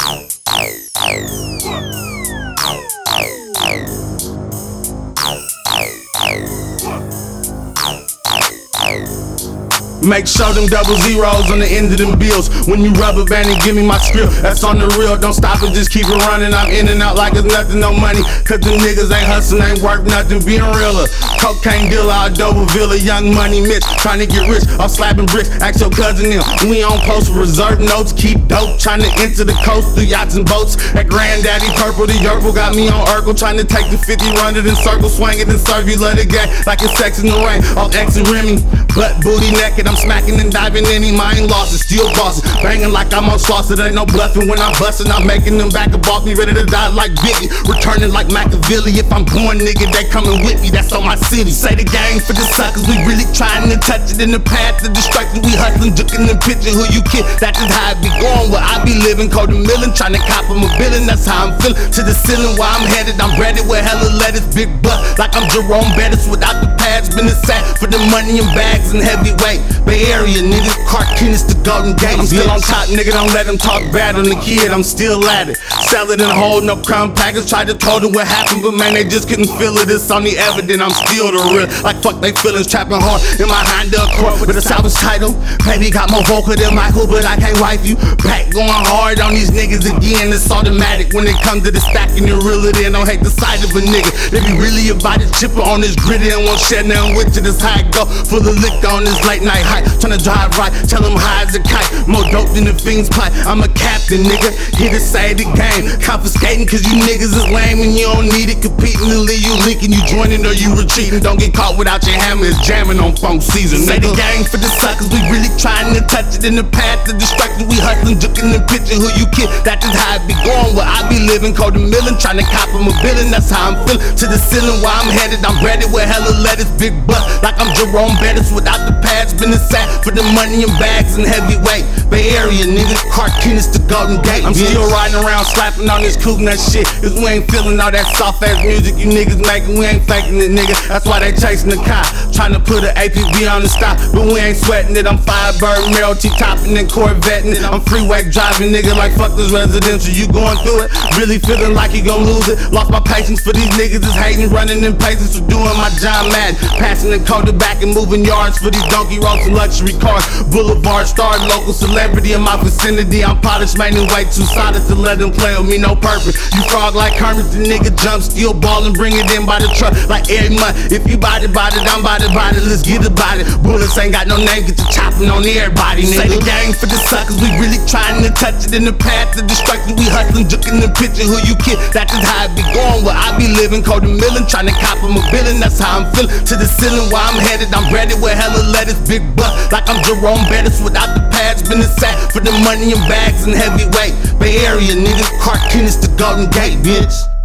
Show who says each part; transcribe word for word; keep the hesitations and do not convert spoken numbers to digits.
Speaker 1: Make sure them double zeros on the end of them bills. When you rubber band and give me my script, that's on the real. Don't stop and just keep it running. I'm in and out like it's nothing, no money. Cause them niggas ain't hustling, ain't worth nothing. Being realer, cocaine dealer out Dover Villa, young money Mitch, trying to get rich off slapping bricks. Ask your cousin them. We on post for reserve notes, keep dope, trying to enter the coast through yachts and boats. That granddaddy purple, the Yerple got me on Urkel, trying to take the fifty, run it in circles, swing it and serve you love the game like it's sex in the rain. Off X and Remy, butt booty naked, I'm smacking and diving in him, I ain't lost it, still bossing. Banging like I'm on sauce, it ain't no bluffing when I'm busting. I'm making them back and off me, ready to die like Biggie. Returning like Machiavelli, if I'm born nigga, they coming with me, that's on my city. Say the game for the suckers, we really trying to touch it in the path of destruction. We hustling, ducking and pitching who you kid, that's just how I be going. Where I be living, cold and millin', trying to cop them a billion, that's how I'm feeling. To the ceiling where I'm headed, I'm ready with hella lettuce, big butt, like I'm Jerome Bettis without the pads. Been a sack for the money and bags and heavyweight. Bay Area nigga, Cartoonist to Golden Gate. I'm still on top, nigga, don't let them talk bad on the kid, I'm still at it. Sell it in a hole, no crumb package. Tried to told them what happened, but man, they just couldn't feel it. It's on the evident, I'm still the real. Like fuck they feelings, trapping hard in my Honda Accord with a salvage title. Baby got more vocal than Michael, but I can't wipe you. Back going hard on these niggas again, it's automatic. When it comes to the stacking and reel it in, don't hate the sight of a nigga. They be really about it, chipper on this gritty and won't share nothing with you. This high go, full of liquor on this late night hike. Tryna drive right, tell them high as a kite. More dope than the fiends pipe. I'm a captain, nigga, here to save the game. Confiscating cause you niggas is lame and you don't need it. Competing to leave you leaking, you joining or you retreating. Don't get caught without your hammer, it's jamming on funk season. Say the game for the suckers, we really trying to touch it in the path of destruction. We hustling, ducking and pitching who you kid, that's just how I be going. Where I be living, cold and millin', trying to cop them a billion, that's how I'm feeling. To the ceiling where I'm headed, I'm ready with hella lettuce, big butt, like I'm Jerome Bettis without the pads. Been a sack for the money and bags and heavyweight. Bay Area nigga, Cartoonist to Golden Gate. I'm bitch. Still riding around slapping on this coupe nut shit, cause we ain't feeling all that soft ass music you niggas making. We ain't faking it, nigga, that's why they chasing the car, trying to put an A P B on the stop, but we ain't sweating it. I'm Firebird, Merrill T topping and Corvetting it. I'm freeway driving, nigga, like fuck this residential. You going through it, really feeling like you gon' lose it. Lost my patience for these niggas is hating, running in places for doing my John Madden, passing the coda back and moving yards for these donkey roads and luxury cars. Boulevard star, local celebrity in my vicinity. I'm polished, man, and way too solid to let them play with me, no purpose. You frog like Kermit, the nigga jump, steal ball and bring it in by the truck like every month. If you bout it, bout it, I'm bout it, bout it, let's get about it. Bullets ain't got no name, get to chopping on everybody, nigga. Say the game for the suckers, we really trying to touch it in the path of destruction. We hustling, ducking and pitching who you kid, that's just how I be going. Where I be living, cold and millin', trying to cop them a billion, that's how I'm feeling. To the ceiling where I'm headed, I'm ready with hella lettuce, big butt, like I'm Jerome Bettis without the pads. Been a sack for the money and bags and heavyweight. Bay Area nigga, Cartoonist to Golden Gate, bitch.